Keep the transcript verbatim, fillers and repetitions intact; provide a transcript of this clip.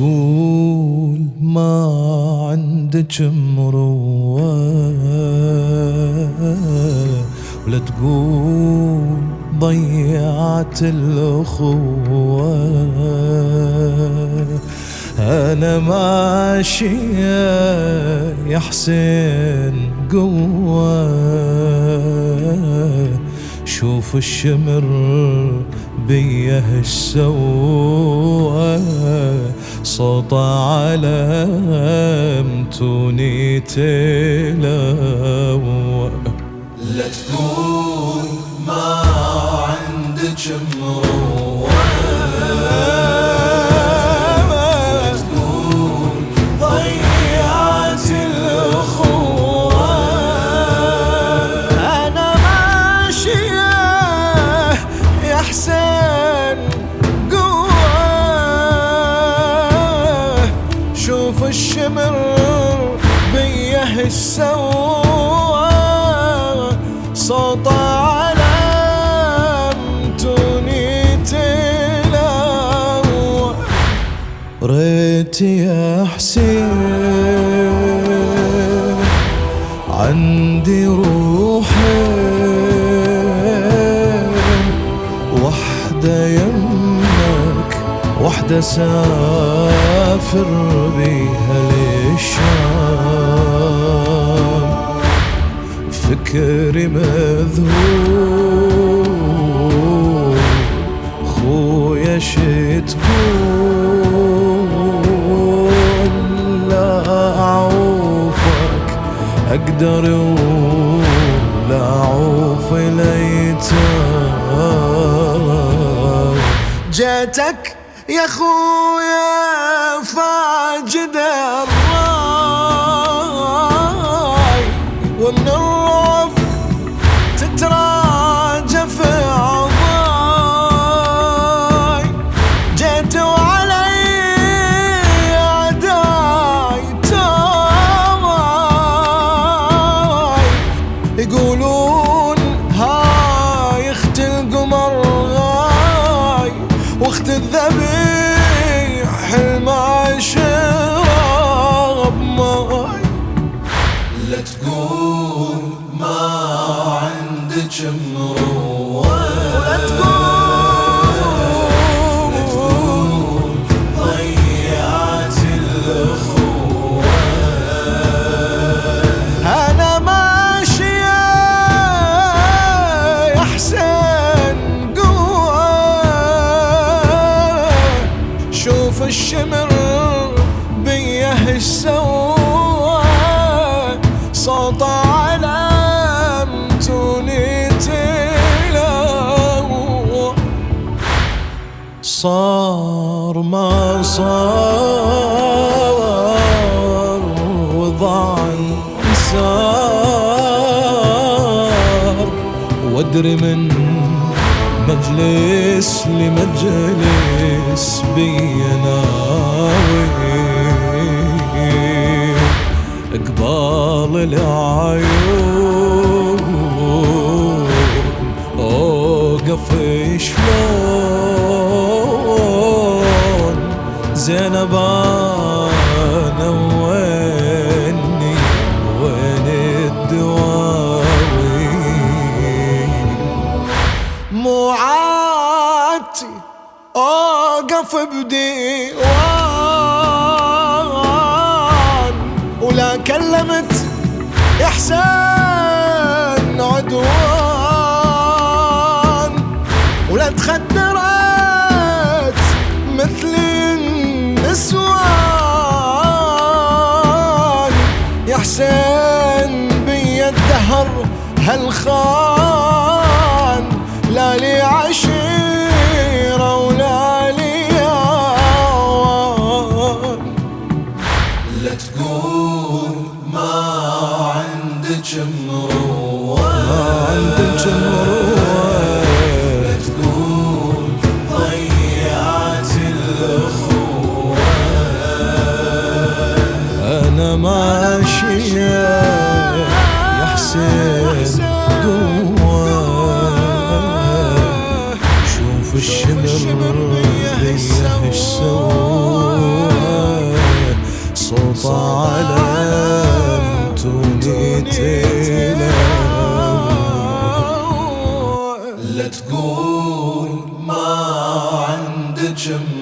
تقول ما عندك مروة، ولا تقول ضيعت الأخوة. أنا ماشية يا حسين قوة، شوف الشمر بيه السوى، صوته على متوني تلوى. لا تقول ما عندك مروة، لا تقول ضيعت الأخوة. أنا ماشية يا حسين قوة، شوف الشمر بيه السوى، صوته على متوني تلوى. ريت يا حسين عندي روحين، وحدة يمك وحدة سافر بيها للشام. فكري مذهول خويا شتقول، لا أعوفك أقدر ولا أعوف الأيتام. جيتك يا خويا فاجد الراي، ومن الرعب تتراجف عضاي. جيت وعلي أعداي تاي، يقولون هاي اخت القمر غاي، واخت الذبيح الما شرب ماي. لا تقول ما عندك مروة، لا تقول, لا تقول ضيعت الأخوة. أنا ماشية يا حسين قوة، شوف الشمر بيه السوى، صوته على متوني تلوى. صار ما صار وضاع انسار، وادري من مجلس لمجلس بيناوي، قبال العيون اوقف شلون. زينب انا ويني وين الدواوي، مو عادتي اوقف بديوان، ولا كلمت يا حسين عدوان، ولا تخدرت مثل النسوان. يا حسين بي الدهر هالخان، لا لي عشيرة ولا لي عوان. لا تقول ما عندك مروة، ما عندك مروة، لا تقول ضيعت الأخوة. أنا ماشية يا حسين قوة، شوف الشمر بيه السوى، تيله لا تقول ما عندك